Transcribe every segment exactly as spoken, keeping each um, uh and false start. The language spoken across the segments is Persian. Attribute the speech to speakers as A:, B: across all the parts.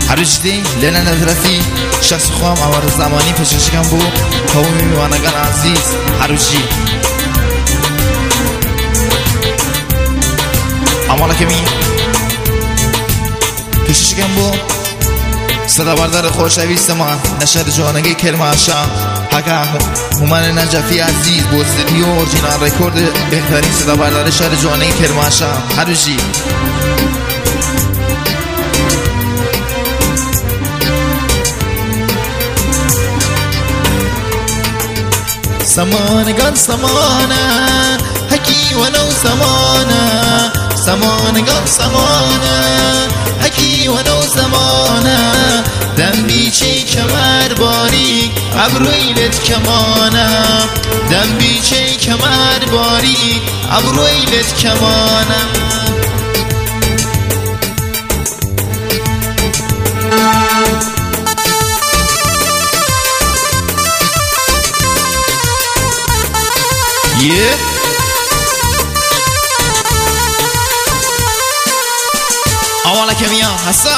A: حرجدي لنا نذرتي شخص خوام عوار الزماني پششکم بو قومی میوانگان عزیز حرجی امالا کمی پششکم بو صدا بردار خوشویست ما نشر جوانگی کلمه اشا حقا هومن نجفی عزیز با استودیو اورجینال رکورد بهترین صدا بردار شهر جوانگی کلمه اشا حرجی سمانگان سمانه حکی ولو سمانه سمانگان سمانه حکی ولو سمانه دم بیچه کمر باری ابرویلت کمانه دم بیچه کمر باری ابرویلت کمانه Yeah. اولا کمیا حسا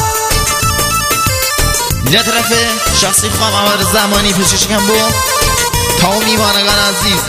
A: اینجا طرف شخصی خواهم عوار زمانی پششکم بو تا میوانگان عزیز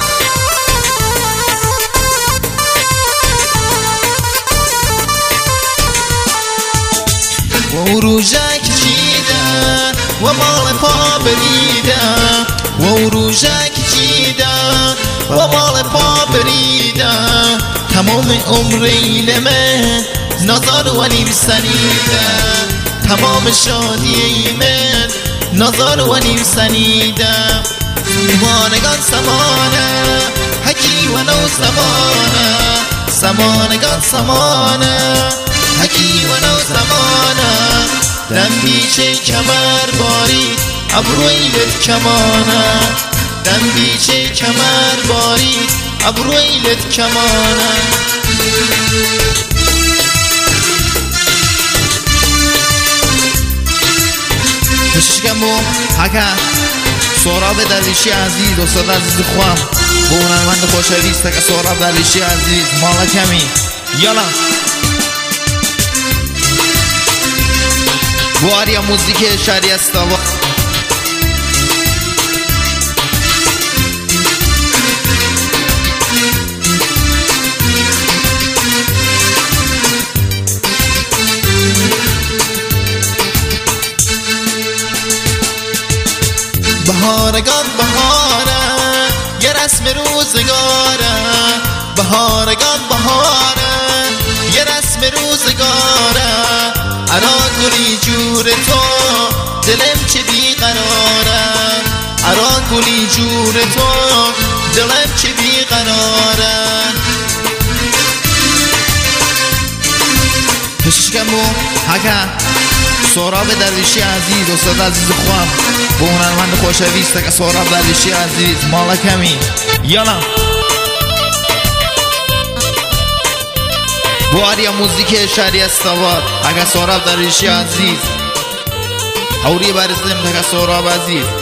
A: و روژک چیده و مال پا بریده و روژک چیده و مال پا بریده تمام عمر اینمه نظر ولی بسنیده تمام شادی من نظر ولی بسنیده میوانگان سمانه حکی ولو سمانه سمانگان سمانه حکی ولو سمانه دم بیچه کمر باری ابرویلت کمانه دم بیچه کمر باری ابرویلت کمانه پششکم بو حکا سهراب درویشی عزیز استاد عزیز خوام با هنرمند خوشویست که سهراب درویشی عزیز مالا کمی یالا بواریا موزیک شهری استوا بهارگان بهاره یه رسم روزگاره بهارگان بهاره یه رسم روزگاره ارا گلی جور تو دلم چه بیقراره ارا گلی جور تو دلم چه بیقراره پششکم بو حکا سهراب درویشی عزیز استاد عزیز خوام با هنرمند خوشویست که سهراب درویشی عزیز مالا کمی یالا بواریا موزیک شهری استوار اگه سهراب درویشی عزیز حوری برزم که سهراب عزیز